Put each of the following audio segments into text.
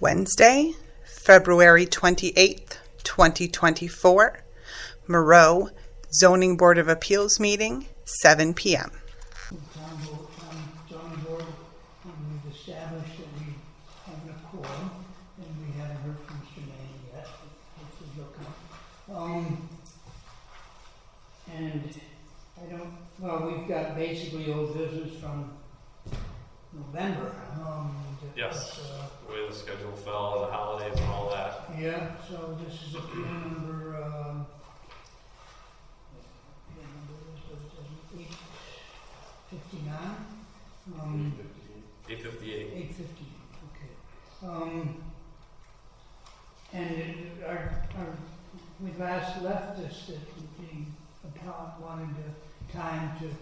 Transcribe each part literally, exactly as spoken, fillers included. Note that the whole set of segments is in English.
Wednesday, February twenty-eighth, twenty twenty-four, Moreau Zoning Board of Appeals meeting, seven p.m. The town board, town zoning board, and we've established that we have a quorum, and we haven't heard from Mister Manning yet. Hopefully he'll come. Um, and I don't, well, we've got basically old business from November. Um, that Yes, was, uh, the way the schedule fell and the holidays and all that. yeah, so this is appeal number, um, appeal number is eight fifty-nine. Um, eight fifty-eight. eight fifty-eight, okay. Um, and it- our, our, we last left this, that the appellant wanted to, time to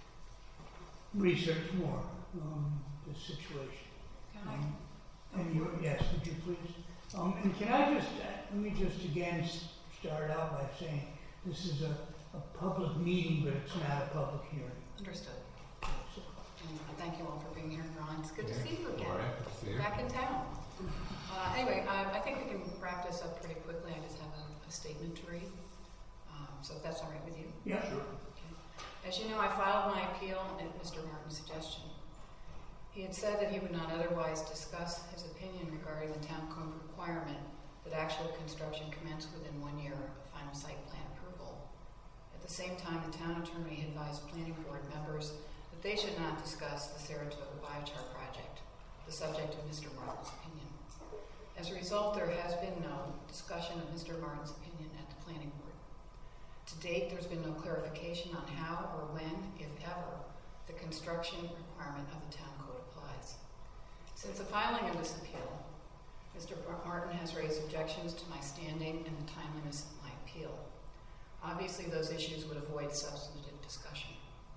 research more, um, the situation. Can I? Um, And you, yes, would you please? Um, and can I just, uh, let me just again s- start out by saying, this is a, a public meeting, but it's not a public hearing. Understood. So, And I thank you all for being here, Ron. It's good to see you again. All right, good to see you. Back in town. Uh, anyway, I, I think we can wrap this up pretty quickly. I just have a, a statement to read. Um, so if that's all right with you. Yeah, sure. Okay. As you know, I filed my appeal at Mister Martin's suggestion. He had said that he would not otherwise discuss his opinion regarding the town code requirement that actual construction commence within one year of final site plan approval. At the same time, the town attorney advised planning board members that they should not discuss the Saratoga biochar project, the subject of Mister Martin's opinion. As a result, there has been no discussion of Mister Martin's opinion at the planning board. To date, there's been no clarification on how or when, if ever, the construction requirement of the town code applies. Since the filing of this appeal, Mister Martin has raised objections to my standing and the timeliness of my appeal. Obviously, those issues would avoid substantive discussion.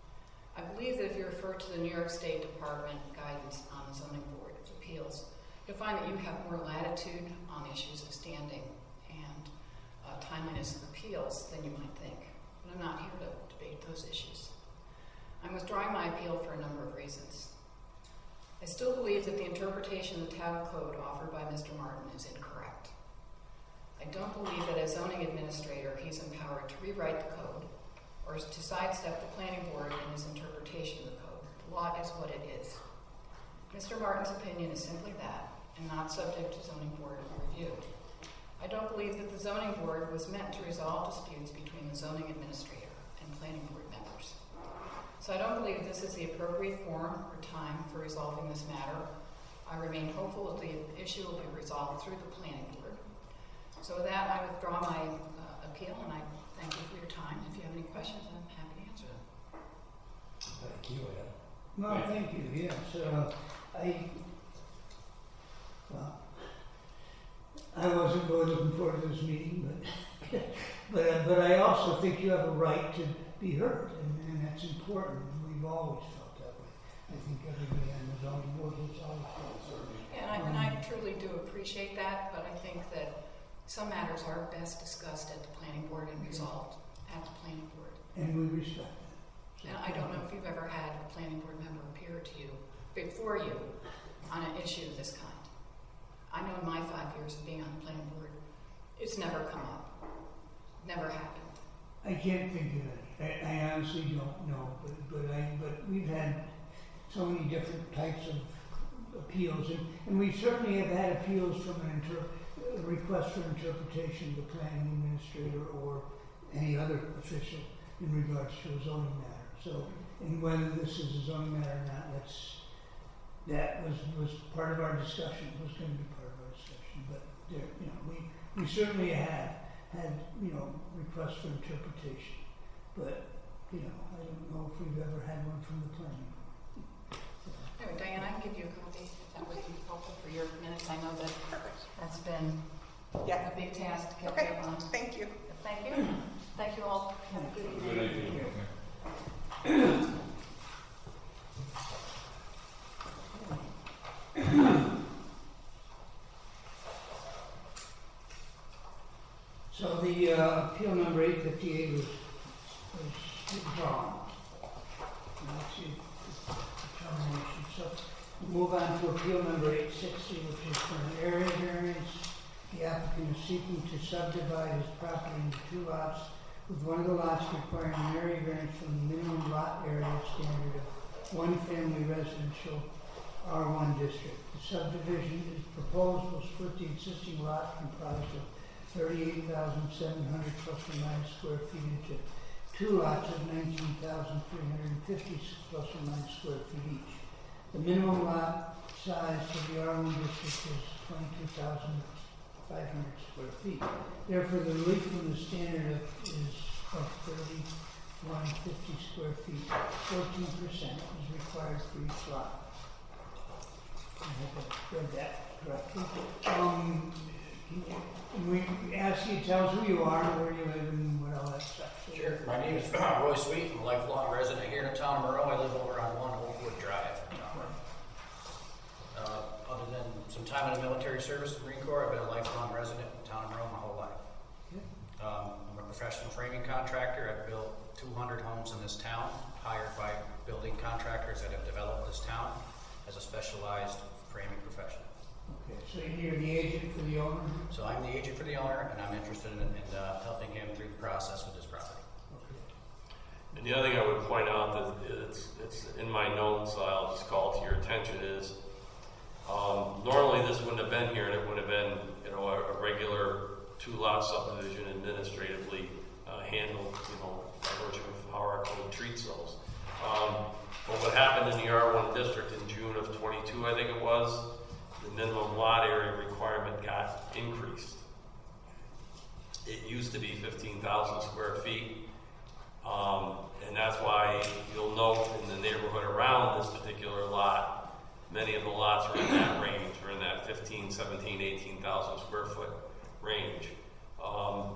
I believe that if you refer to the New York State Department guidance on the Zoning Board of Appeals, you'll find that you have more latitude on issues of standing and uh, timeliness of appeals than you might think. But I'm not here to debate those issues. I'm withdrawing my appeal for a number of reasons. I still believe that the interpretation of the town code offered by Mister Martin is incorrect. I don't believe that as zoning administrator he's empowered to rewrite the code or to sidestep the planning board in his interpretation of the code. The law is what it is. Mister Martin's opinion is simply that and not subject to zoning board review. I don't believe that the zoning board was meant to resolve disputes between the zoning administrator and planning board members. So I don't believe this is the appropriate forum or time for resolving this matter. I remain hopeful that the issue will be resolved through the planning board. So with that, I withdraw my uh, appeal, and I thank you for your time. If you have any questions, I'm happy to answer them. Thank you, Ed. no, thank you, yes, uh, I, well, I wasn't really looking forward to this meeting, but, but, uh, but I also think you have a right to be heard, and, and that's important. We've always felt that way. I think everybody on the zoning board has always felt so. Yeah, and I, and I truly do appreciate that, but I think that some matters are best discussed at the planning board and resolved at the planning board. And we respect that. And I don't know if you've ever had a planning board member appear to you, before you, on an issue of this kind. I know in my five years of being on the planning board, it's never come up. Never happened. I can't think of any. I, I honestly don't know, but, but I, but we've had so many different types of appeals, and, and we certainly have had appeals from an inter, a request for interpretation of the planning administrator or any other official in regards to a zoning matter. So, and whether this is a zoning matter or not, that's, that was, was part of our discussion, was going to be part of our discussion, but there, you know, we, we certainly have had, you know, requests for interpretation. But, you know, I don't know if we've ever had one from the planning board. So, Anyway, Diane, I can give you a copy if that would be helpful for your minutes. I know that that's been Yeah. a big task to catch Okay, up on. thank you. Thank you. Thank you all. Have a good evening. Good evening. So the uh, appeal number eight fifty-eight was, was withdrawn. And that's the determination. So we'll move on to appeal number eight sixty, which is for an area the applicant is seeking to subdivide his property into two lots, with one of the lots requiring an area variance from the minimum lot area standard of one family residential R one district. The subdivision is proposed will split the existing lot comprised of thirty-eight thousand seven hundred plus or minus square feet into two lots of nineteen thousand three hundred fifty plus or minus square feet each. The minimum lot size for the R one district is twenty-two thousand five hundred square feet. Therefore, the relief from the standard of, is of thirty-one fifty square feet. fourteen percent is required for each lot. I hope I read that correctly. Um, can, you, can we ask you to tell us who you are, where you live, and what all that stuff is? Sure. My name is Roy Sweet. I'm a lifelong resident here in the town of Monroe. I live over on one Oakwood Drive. Uh, other than some time in the military service, the Marine Corps, I've been a lifelong resident in the town of Monroe my whole life. Um, I'm a professional framing contractor. I've built two hundred homes in this town, hired by building contractors that have developed this town as a specialized framing professional. Okay, so you're the agent for the owner? So I'm the agent for the owner, and I'm interested in, in uh, helping him through the process with his property. And the other thing I would point out that it's, it's in my notes, so I'll just call it to your attention, is um, normally this wouldn't have been here, and it would have been, you know, a, a regular two-lot subdivision administratively uh, handled, you know, by virtue of how our code treats those. Um, but what happened in the R one district in June of twenty-two, I think it was, the minimum lot area requirement got increased. It used to be fifteen thousand square feet. Um, and that's why you'll note in the neighborhood around this particular lot, many of the lots are in that range, or in that fifteen, seventeen, eighteen thousand square foot range. Um,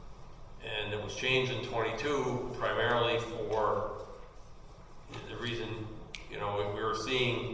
and it was changed in twenty-two primarily for the reason, you know, we were seeing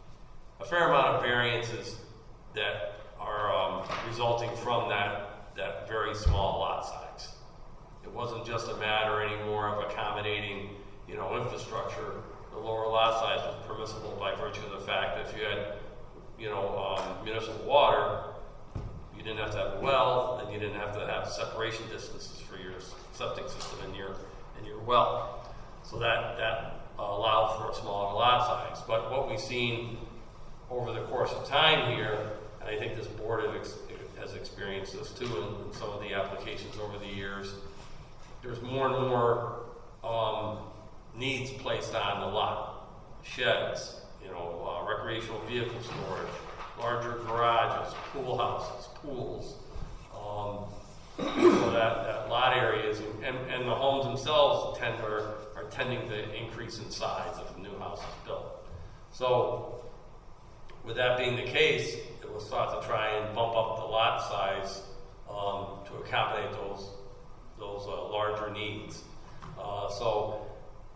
a fair amount of variances that are um, resulting from that, that very small lot size. It wasn't just a matter anymore of accommodating, you know, infrastructure. The lower lot size was permissible by virtue of the fact that if you had, you know, um, municipal water, you didn't have to have a well, and you didn't have to have separation distances for your septic system and your and your well. So that that uh, allowed for a smaller lot size. But what we've seen over the course of time here, and I think this board have ex- has experienced this too in, in some of the applications over the years, there's more and more um, needs placed on the lot. Sheds, you know, uh, recreational vehicle storage, larger garages, pool houses, pools. Um, so that, that lot areas, and, and the homes themselves tend are, are tending to increase in size if a new house is built. So with that being the case, it was thought to try and bump up the lot size um, to accommodate those those uh, larger needs. Uh, so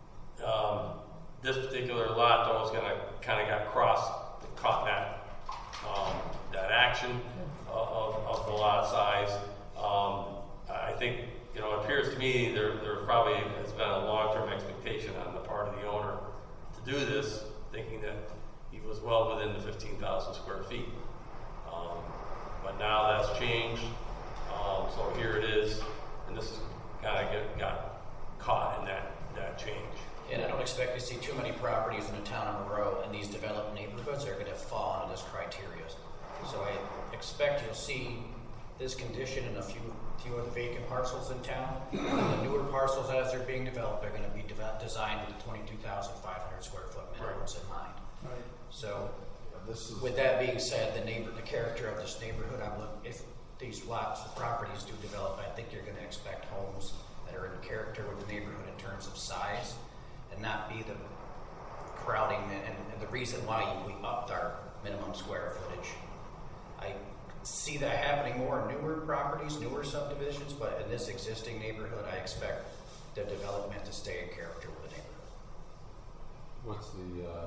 um, this particular lot, though, is going to kind of got crossed, caught that um, that action uh, of, of the lot size. Um, I think, you know, it appears to me there there probably has been a long-term expectation on the part of the owner to do this, thinking that he was well within the fifteen thousand square feet. Um, but now that's changed. Um, so here it is. And this kind of get, got caught in that, that change. And I don't expect to see too many properties in the town of Monroe, and these developed neighborhoods are going to fall under this criteria. So I expect you'll see this condition in a few few of the vacant parcels in town. And the newer parcels, as they're being developed, are going to be de- designed with twenty-two thousand five hundred square foot minimums in mind. Right. So, This is with that being said, the neighbor, the character of this neighborhood, I'm look, if these lots, the properties do develop, I think you're going to expect homes that are in character with the neighborhood in terms of size, and not be the crowding and, and the reason why we upped our minimum square footage. I see that happening more in newer properties, newer subdivisions, but in this existing neighborhood, I expect the development to stay in character with the neighborhood. What's the uh,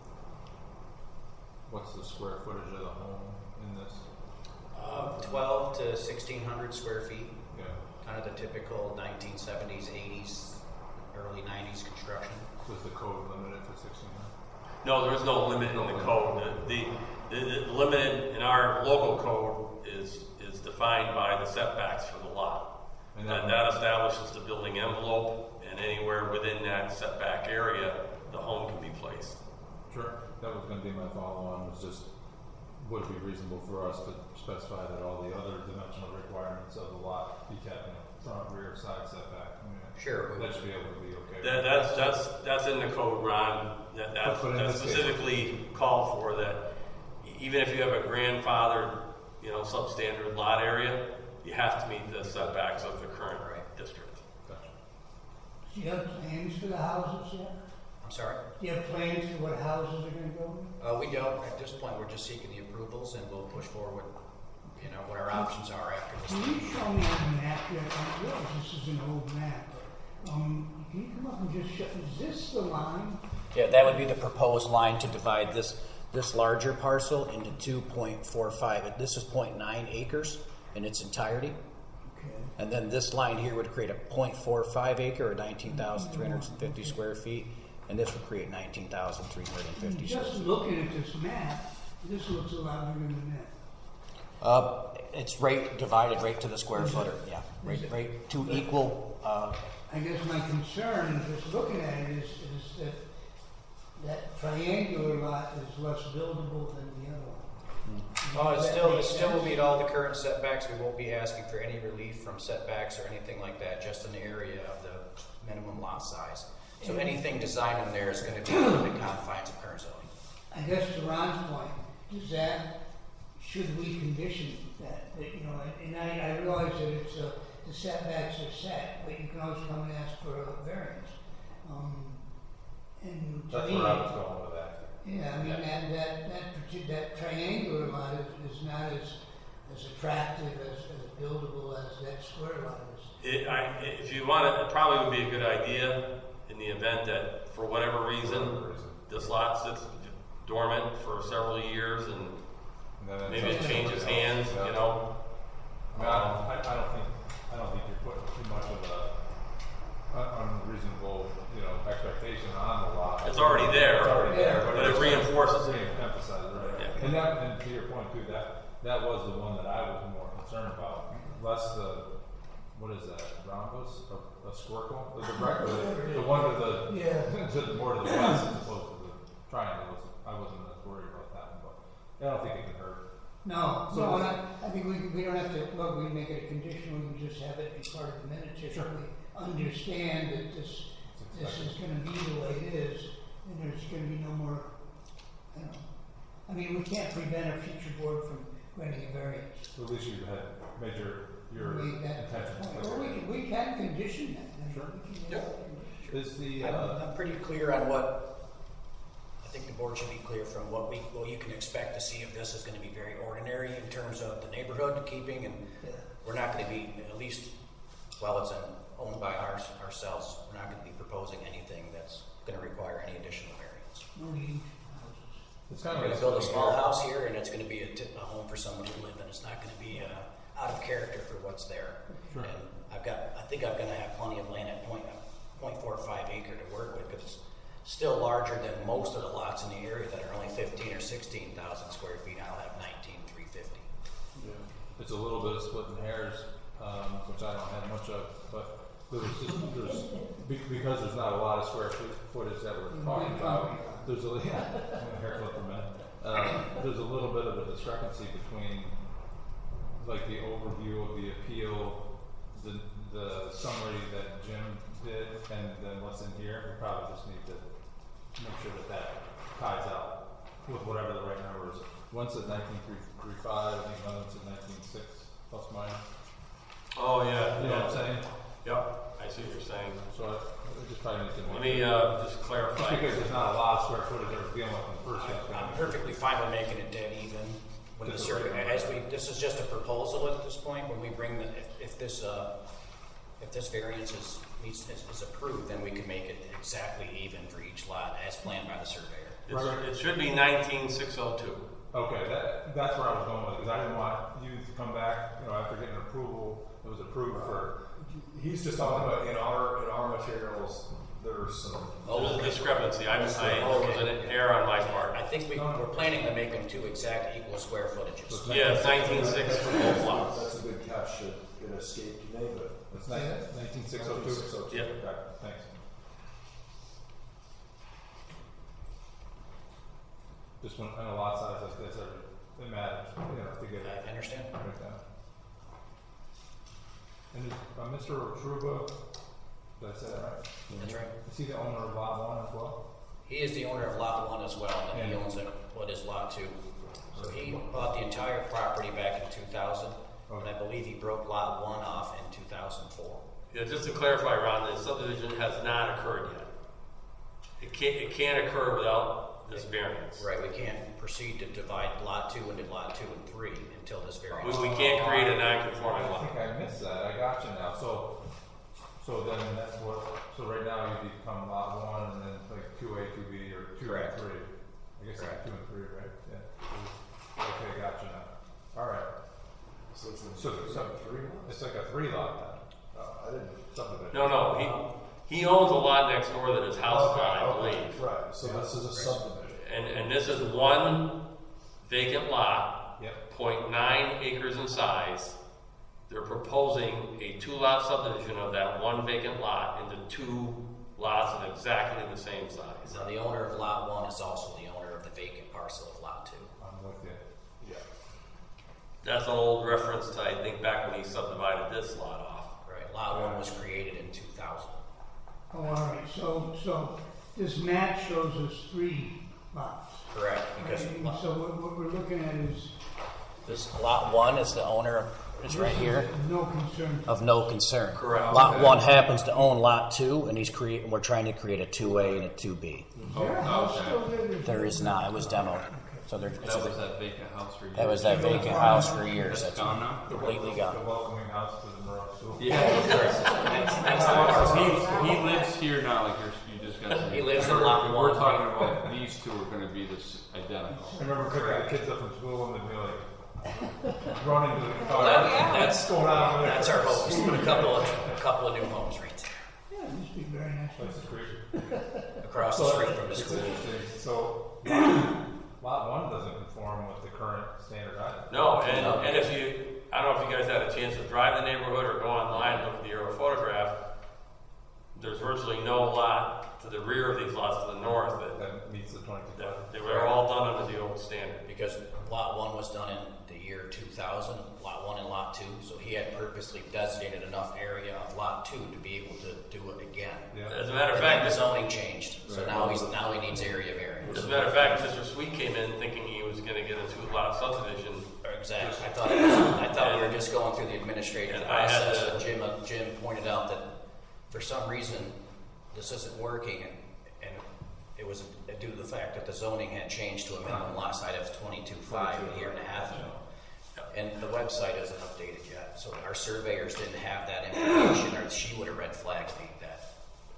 what's the square footage of the home in this? Uh, twelve to sixteen hundred square feet. Yeah. Kind of the typical nineteen seventies, eighties, early nineties construction. Was the code limited to sixteen hundred? No, there is no limit in the code. The, the, the, the limited in our local code is is defined defined by the setbacks for the lot. And And that- that establishes the building envelope, and anywhere within that setback area, the home can be placed. Sure. That was gonna be my follow-on, was just, would it be reasonable for us to specify that all the other dimensional requirements of the lot be kept, you know, front, rear, side setback? I mean, Sure. That should be able to be okay. That, that's, that's, that's in the code, Ron, that, that, But in that this case- specifically called for that, even if you have a grandfathered, you know, substandard lot area, you have to meet the setbacks of the current district. Gotcha. Do you have plans for the houses yet? I'm sorry? Do you have plans for what houses are gonna go in? Uh, we don't. At this point, we're just seeking the approvals, and we'll push forward, you know, what our options are after this. Can you show me on the map yet? I realize this is an old map. Um, can you come up and just show, is this the line? Yeah, that would be the proposed line to divide this, this larger parcel into two point four five. This is zero point nine acres in its entirety. Okay. And then this line here would create a zero point four five acre or nineteen thousand three hundred fifty square feet. And this would create nineteen thousand three hundred fifty square Just feet. looking at this map, this looks a lot bigger than that. Uh, it's right divided right to the square footer. Yeah, right, right two equal. Uh, I guess my concern, in just looking at it, is, is that that triangular lot is less buildable than the other one. Oh, it Does that still, make it still will sense? meet all the current setbacks. We won't be asking for any relief from setbacks or anything like that, just an area of the minimum lot size. So anything designed in there is going to be within the confines of current zoning. I guess to Ron's point, does that, should we condition that, that, you know, and I, I realize that it's, uh, the setbacks are set, but you can always come and ask for a variance. Um, and to That's me, where I was going with that. yeah, I mean, that, that, that, parti- that triangular lot is, is not as, as attractive, as, as buildable as that square lot is. It, I, if you want it, it probably would be a good idea in the event that, for whatever reason, this lot sits dormant for several years and And then it's maybe up it to changes somebody else. hands, Yeah. you know? I, mean, I, don't, I, I don't think I don't think you're putting too much of a un- unreasonable, you know, expectation on the lot. It's already there. It's already there, But it it's- reinforces it. it emphasizes it, right? Yeah. And that, and to your point too, that that was the one that I was more concerned about. Less the what is that? Rhombus, a, a squircle, the direct, the, the one to the Yeah. to the more to the west as opposed to the triangle. Was, I wasn't as worried about that one, but I don't think it can hurt. No, So no, is- and I, I think we, we don't have to, look, we make it a condition, we can just have it be part of the minutes, if Sure. we understand that this, It's this is expected. gonna be the way it is, and there's gonna be no more, I don't know. I mean, we can't prevent a future board from granting a variance. So at least you had made your your We- that- intention Well, we clear. can, we can condition that. I mean, Sure. we can make Yep. that condition. Is the I'm, uh, I'm pretty clear on what, I think the board should be clear from what we, what you can expect to see if this is gonna be very ordinary in terms of the neighborhood keeping, and Yeah. we're not gonna be, at least, while it's uh, owned by ours, ourselves, we're not gonna be proposing anything that's gonna require any additional variance. No huge houses. it's kind We're of gonna build a small house here, and it's gonna be a, t- a home for someone to live in. It's not gonna be, uh, out of character for what's there. Sure. And I've got, I think I'm gonna have plenty of land at point, point four five acre to work with, because it's still larger than most of the lots in the area that are only fifteen or sixteen thousand square feet. I'll have nineteen three fifty. It's a little bit of splitting hairs, um, which I don't have much of, but there's just, there's be- because there's not a lot of square foot footage that we're talking about. There's a yeah, haircut for a minute. Uh, there's a little bit of a discrepancy between like the overview of the appeal, the the summary that Jim did, and then what's in here. We probably just need to make sure that that ties out with whatever the right number is. One said nineteen three five, I think another one said nineteen six plus minus. Oh, yeah, You know what I'm yeah. saying? Yep, I see what you're saying. So I, I just probably need to. Let me, uh, just Just clarify. because there's not a lot of square footage that we're dealing with in the first place. I'm perfectly fine with making it dead even. When the Just a survey, regular. as we, this is just a proposal at this point. When we bring the, if, if this, uh, if this variance is, meets, is, is approved, then we can make it exactly even for each lot as planned by the surveyor. It's, it should be nineteen six oh two. Okay, that, that's where I was going with it, because I didn't want you to come back, you know, after getting approval, it was approved for, He's just talking about in our, in our materials, there's some. There's a discrepancy. I, I, there was an error on my part. I think we, we're planning to make them two exact equal square footages. Yeah, it's nineteen six for both lots. That's a good catch. It, it escaped me, but It's nineteen six oh two? Yep. Okay, thanks. Just when, on a lot size like this, it matters, you know, to get it I understand. right down. And is, uh, Mister Truba, did I say that right? That's right. Is he the owner of lot one as well? He is the owner of lot one as well, and then he Yeah. owns it, what is lot two. So he bought the entire property back in two thousand, and I believe he broke lot one off in two thousand four. Yeah, just to clarify, Ron, the subdivision has not occurred yet. It can't, it can't occur without this variance. Right, we can't proceed to divide lot two into lot two and three until this We, variance. we can't create a non-conforming I lot. think I missed that, I got you now, so, so then that's what, so right now you become lot one and then like two A, two B, or two and Correct. three. I guess it's Correct. two and three, right? Yeah. Okay, got you now. Alright, so it's, so, so, three. it's like a three lot then, Uh, I didn't. subdivision. No, no, he, he owns a lot next door that his house is on, I Okay, believe. Right. So this is a subdivision. And, and this is one vacant lot, Yep. point nine acres in size. They're proposing a two-lot subdivision of that one vacant lot into two lots of exactly the same size. Now, the owner of lot one is also the owner of the vacant parcel of lot two. I'm with you. Yeah. That's an old reference to, I think, back when he subdivided this lot off. Right, lot one was created in two thousand. Oh, all right, so, so this map shows us three lots. Correct, because And so what, what we're looking at is. this lot one is the owner, is right here, No concern. of no concern. Correct. Lot one happens to own lot two, and he's creating, we're trying to create a two A and a two B. Is there a house still there? There is not, it was demoed. So there, That was that vacant house for years. that was that vacant house for years, That's that's gone now? completely The gone. welcoming house to the Monroe School. Yeah. That's, that's the part. he, he lives here now, like you're, you just got to. He lives in lot We're one. talking about these two are going to be this identical. I remember picking the kids up from school and they'd be like, running to the car. That- that's, What's going on over there? that's our hope, is to put a couple of, a couple of new homes right there, Yeah, it must be very nice. That's creepy. across the So street from the it's school. interesting. So lot, lot one doesn't conform with the current standard either. No, and, and if you, I don't know if you guys had a chance to drive the neighborhood or go online and look at the aerial photograph, there's virtually no lot to the rear of these lots to the north that, That meets the twenty-two. that they were all done under the old standard. Because lot one was done in the year two thousand, lot one and lot two, so he had purposely designated enough area of lot two to be able to do it again. Yeah. As a matter of And then fact, the this, zoning changed, so now he's, now he needs area variance. as a matter of fact, Mister Sweet came in thinking he was gonna get a two-lot subdivision. Exactly, I thought, it was, I thought we were just going through the administrative And I had process, to- but Jim, uh, Jim pointed out that for some reason, this isn't working, and, and it was due to the fact that the zoning had changed to a minimum lot size of twenty-two five a year and a half ago. And the website isn't updated yet, so our surveyors didn't have that information, or she would have red flagged me that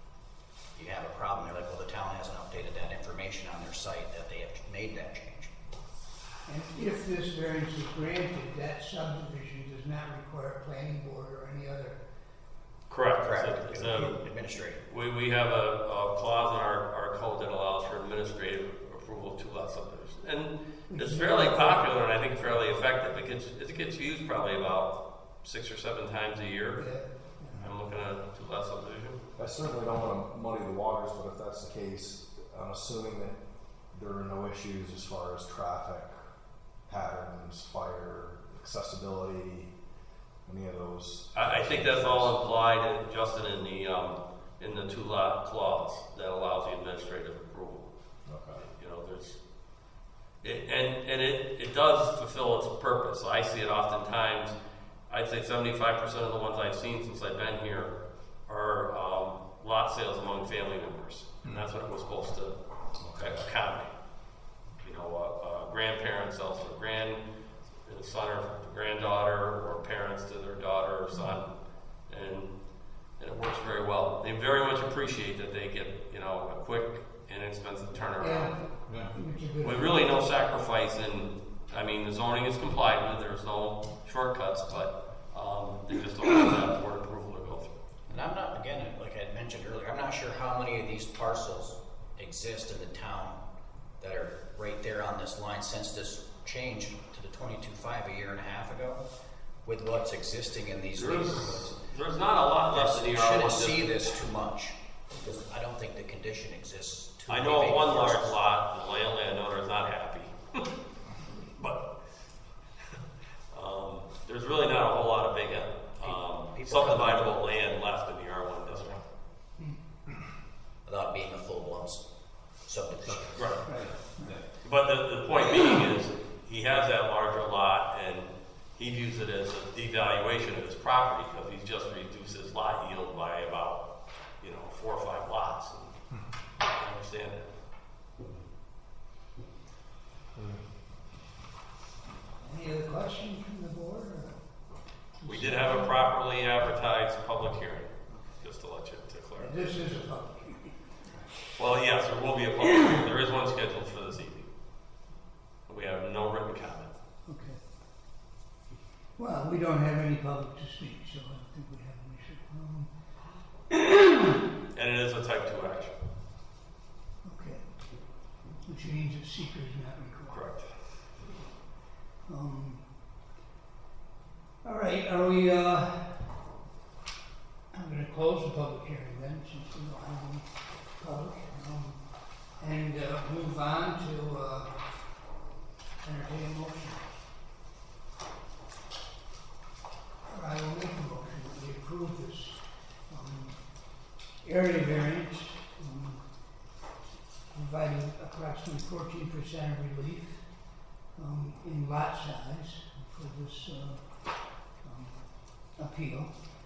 you have a problem. They're like, well, the town hasn't updated that information on their site, that they have made that change. And if this variance is granted, that subdivision does not require a planning board or any other. Correct. Correct, It's a, it's a, administrative. we, we have a, a clause in our, our code that allows for administrative approval of two-lot subdivision. And it's fairly popular and I think fairly effective. It gets, it gets used probably about six or seven times a year. I'm looking at a two-lot subdivision. I certainly don't want to muddy the waters, but if that's the case, I'm assuming that there are no issues as far as traffic patterns, fire, accessibility, any of those. I, I think that's all implied, in, Justin, in the um, in the two-lot clause that allows the administrative approval. Okay. You know, there's, it, and and it, it does fulfill its purpose. I see it oftentimes. I'd say seventy-five percent of the ones I've seen since I've been here are um, lot sales among family members, and that's what it was supposed to accommodate. You know, a, a grandparent sells to a grand a son or granddaughter, or parents to their daughter or son, and and it works very well. They very much appreciate that they get, you know, a quick, inexpensive turnaround. Yeah, Yeah. it's a good. With really no sacrifice in, I mean, the zoning is complied with, there's no shortcuts, but um, they just don't have that board approval to go through. And I'm not, again, like I had mentioned earlier, I'm not sure how many of these parcels exist in the town that are right there on this line since this change to the twenty-two five a year and a half ago with what's existing in these There's, neighborhoods. there's not a lot left in You the R one shouldn't see district. this too much because I don't think the condition exists too I know of big one large parcels. lot, the land landowner is not happy. But um, there's really not a whole lot of big um, People- subdividable land left in the R one district. Without being a full-blown subdivision. Right. Yeah. But the, the point being is, he has that larger lot, and he views it as a devaluation of his property because he's just reduced his lot yield by about, you know, four or five lots. And I understand it. Any other questions from the board? Or? We did have a properly advertised public hearing, just to let you to clarify. This is a public hearing. Well, yes, there will be a public hearing. There is one scheduled for this evening. We have no written comment. Okay. Well, we don't have any public to speak, so I don't think we have an issue. Um, And it is a type two action. okay. Which means that seeker is not required. Correct. Um, all right, are we, uh, I'm going to close the public hearing then, since we don't have any public, um, and uh, move on to uh, entertain a motion. Or I will make a motion that we approve this um, area variance, um, providing approximately fourteen percent of relief um, in lot size for this uh, um, appeal.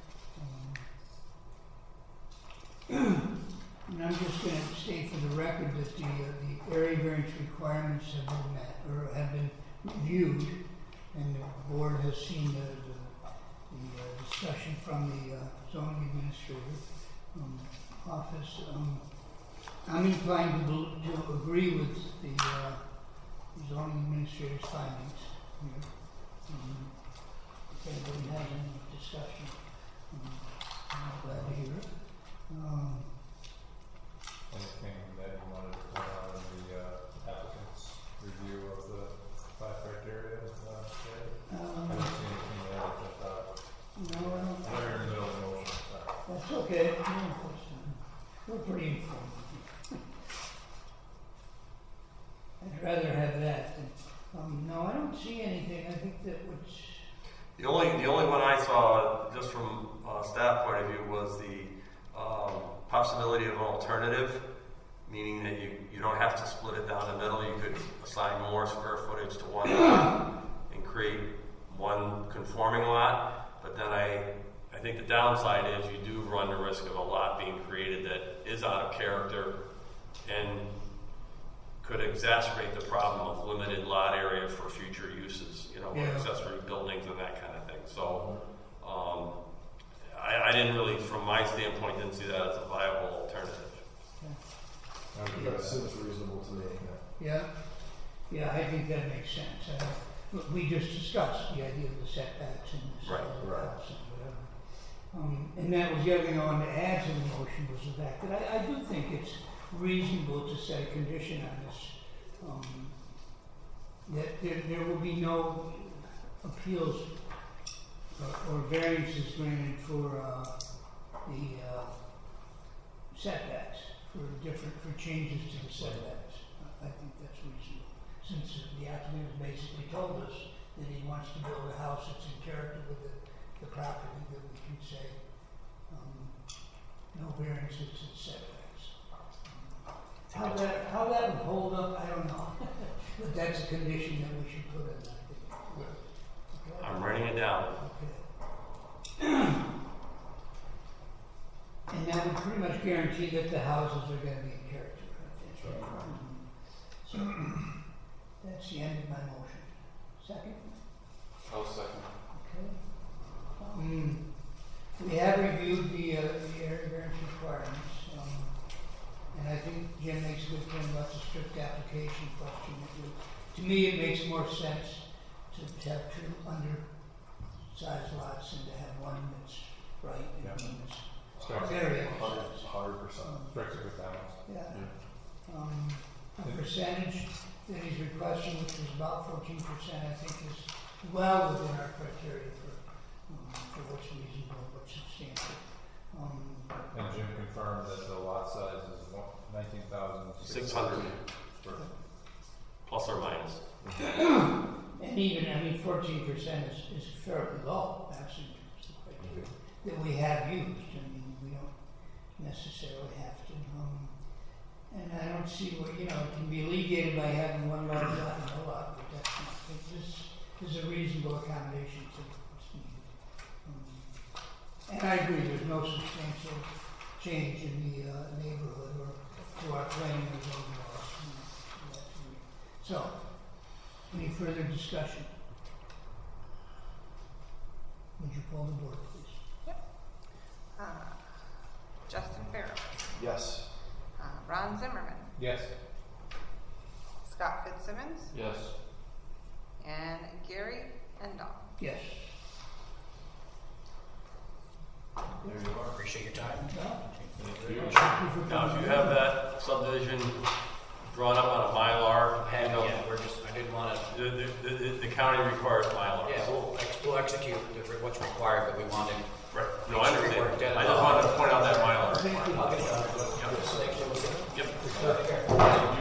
Um, and I'm just going to state for the record that the, uh, the area variance requirements have been met, or have been reviewed, and the board has seen the, the, the uh, discussion from the uh, zoning administrator um, office. Um, I'm inclined to, bel- to agree with the uh, zoning administrator's findings here. Um, if anybody has any discussion, um, I'm glad to hear it. Um, Anything that you wanted to point out in the uh, applicant's review of the five criteria? Uh, today? I um, don't see anything there that I thought. no, I don't. I know you're in the middle of the motion, sorry. That's okay. No, of course not. We're pretty informed. I'd rather have that than, um, no, I don't see anything. I think that what's, The only, the only one I saw, just from a staff point of view, was the um, possibility of an alternative, meaning that you, you don't have to split it down the middle. You could assign more square footage to one lot and create one conforming lot. But then I, I think the downside is you do run the risk of a lot being created that is out of character and could exacerbate the problem of limited lot area for future uses, you know, Yeah. accessory buildings and that kind of thing. So um, I, I didn't really, from my standpoint, didn't see that as a viable alternative. That seems reasonable to me. yeah, yeah, I think that makes sense. Uh, look, we just discussed the idea of the setbacks and the Right, side of the right. house and whatever. Um, and that was the other thing I wanted to add to the motion was the fact that I, I do think it's reasonable to set a condition on this, um, that there, there will be no appeals or, or variances granted for uh, the uh, setbacks, for different, for changes to the setbacks. I I think that's reasonable, since the applicant has basically told us that he wants to build a house that's in character with the, the property, that we can say um, no variances to the setbacks. How that, how that would hold up, I don't know. But that's a condition that we should put in, I think. Okay. I'm writing it down. Okay. And that would pretty much guarantee that the houses are gonna be in character, I think. Mhm. So, that's the end of my motion. Second? I'll second. Okay. Um, we have reviewed the, uh, the area variance requirements, um, and I think Jim makes a good point about the strict application question. It would- To me, it makes more sense to, to have two undersized lots and to have one that's right and Yeah. one that's Strikes, very emphasized. Hundred percent. strikes a good balance. Yeah. Um, a percentage that he's requesting, which is about fourteen percent, I think is well within our criteria for, um, for what's reasonable, what's substantial. Um, And Jim confirmed that the lot size is nineteen thousand Six hundred, plus or minus. And even, I mean, fourteen percent is, is fairly low, actually, in terms of criteria that we have used. I mean, we don't necessarily have to. Um, and I don't see what, you know, it can be alleviated by having one large lot and no lot, but that's not, I think this is a reasonable accommodation to what's needed. Um, and I agree, there's no substantial change in the uh, neighborhood or to our planning or zoning laws. You know, to that degree. So, any further discussion? Would you call the board, please? Uh, Justin Farrell, Yes. uh, Ron Zimmerman, Yes. Scott Fitzsimmons, Yes. and Gary Endall. Yes. There you are. Appreciate your time. Now, if you have that subdivision drawn up on a Mylar, you know, Yeah, we're just, I didn't want to, the, the, the, the county requires Mylar. yeah, we'll, ex- we'll execute the- what's required, but we wanted. Right. No, I understand. I just wanted to point out that Mylar. Thank you. I'll get it done. Yep. Thank you. Yep. Take care.